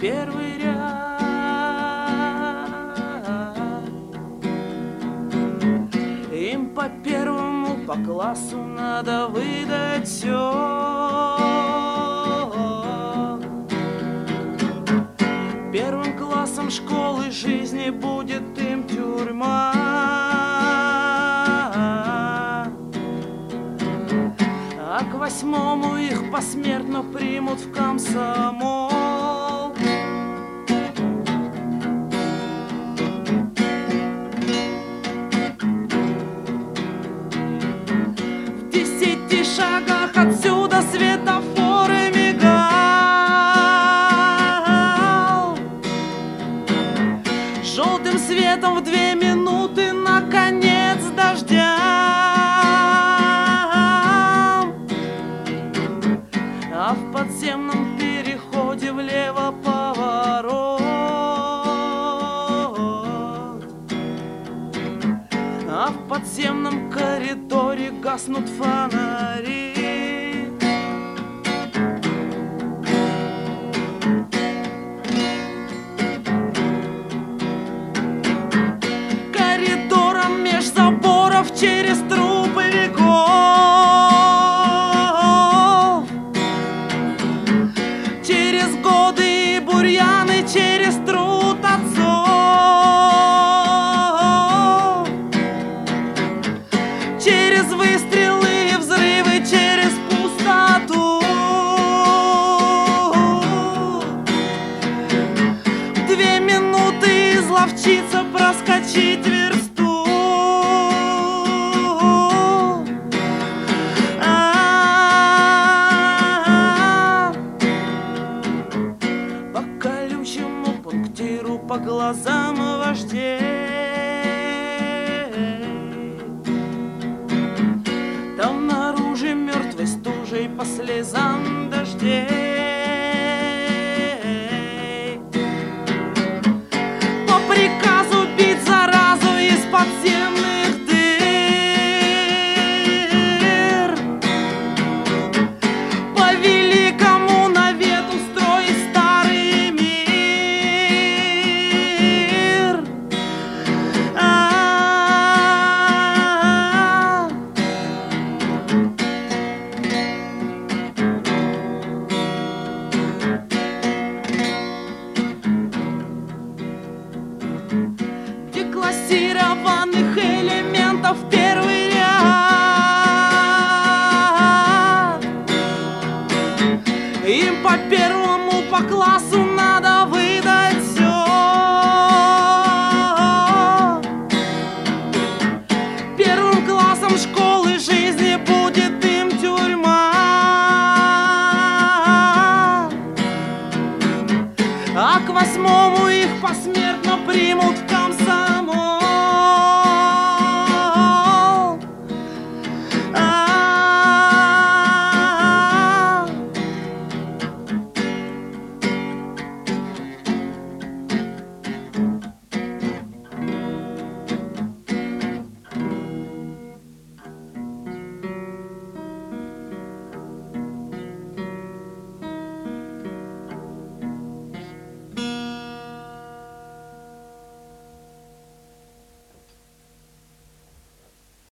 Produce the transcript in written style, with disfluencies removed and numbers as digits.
первый ряд. Им по первому, по классу надо выдать все. Первым классом школы жизни будет им тюрьма. А к восьмому их посмертно примут в комсомол. В 10 шагах отсюда светофоры мигал. Желтым светом в 2 минуты наконец дождя. А в подземном переходе влево поворот. А в подземном коридоре гаснут фонари. Коридором меж заборов через трупы веков. Через годы и бурьяны, через труд отцов. Через выстрелы и взрывы, через пустоту. 2 минуты изловчиться проскочить версту. По колючему пунктиру, по глазам вождей. Там наружу мертвой стужей по слезам дождей. По приказу бить заразу из подземных дыр. По великому навету строить старый мир. Деклассированных элементов